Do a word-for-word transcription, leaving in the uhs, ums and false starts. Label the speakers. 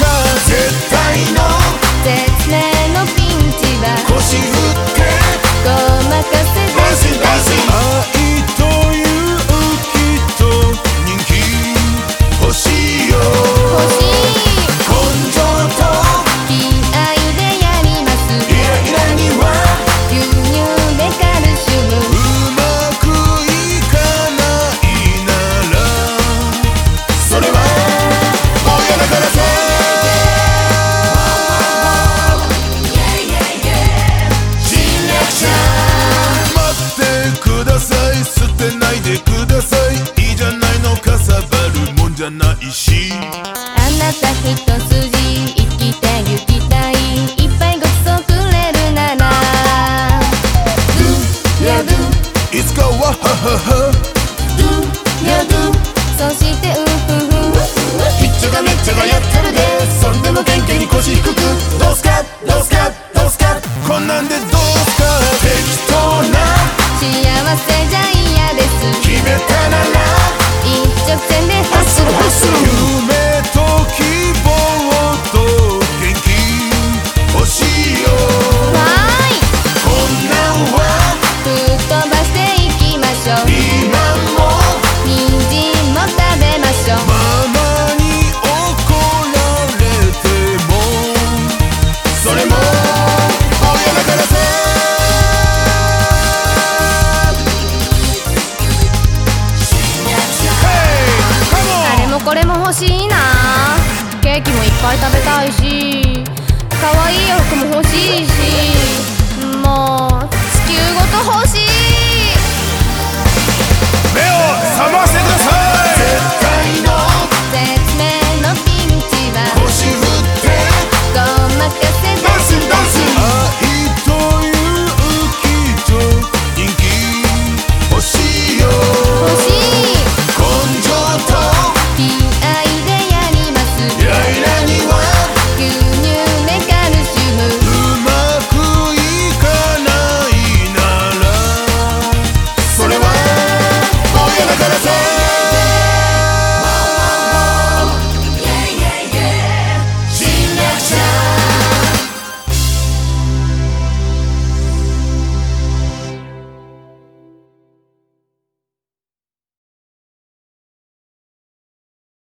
Speaker 1: 絶対の
Speaker 2: 絶命のピンチは
Speaker 1: 腰振って
Speaker 2: ごまかせ
Speaker 1: ダンシンダンシン愛と勇気と人気欲しいよ
Speaker 2: 欲しい
Speaker 1: 根性と
Speaker 2: 気合でやります
Speaker 1: イライラには
Speaker 2: 牛乳でカルシウム
Speaker 1: うまくいかないならそれは親だからさ侵略者待ってください捨てないでくださいいいじゃないのかさばるもんじゃないし
Speaker 2: あなた一筋生きてゆきたいいっぱいごちそうくれるなら
Speaker 1: Do ya do いつかはははは
Speaker 2: Do ya do そしてうふふ
Speaker 1: ひっちゃかめっちゃがやってるでそんでも元気に腰低くどうすかどうすかどうすかこんなんでどうすか適当な
Speaker 2: 幸せじゃ嫌です
Speaker 1: 決めたなら
Speaker 2: 一直線で
Speaker 1: ハッスルハッスル夢と希望と元気欲しいよ
Speaker 2: わーい
Speaker 1: こんなんは
Speaker 2: 吹っ飛ばしていきましょう
Speaker 1: ピーマンも
Speaker 2: 人参も食べましょう
Speaker 1: ママに怒られてもそれも親だからさ
Speaker 2: あれもこれも欲しいなケーキもいっぱい食べたいし可愛い洋服も欲しいしもう地球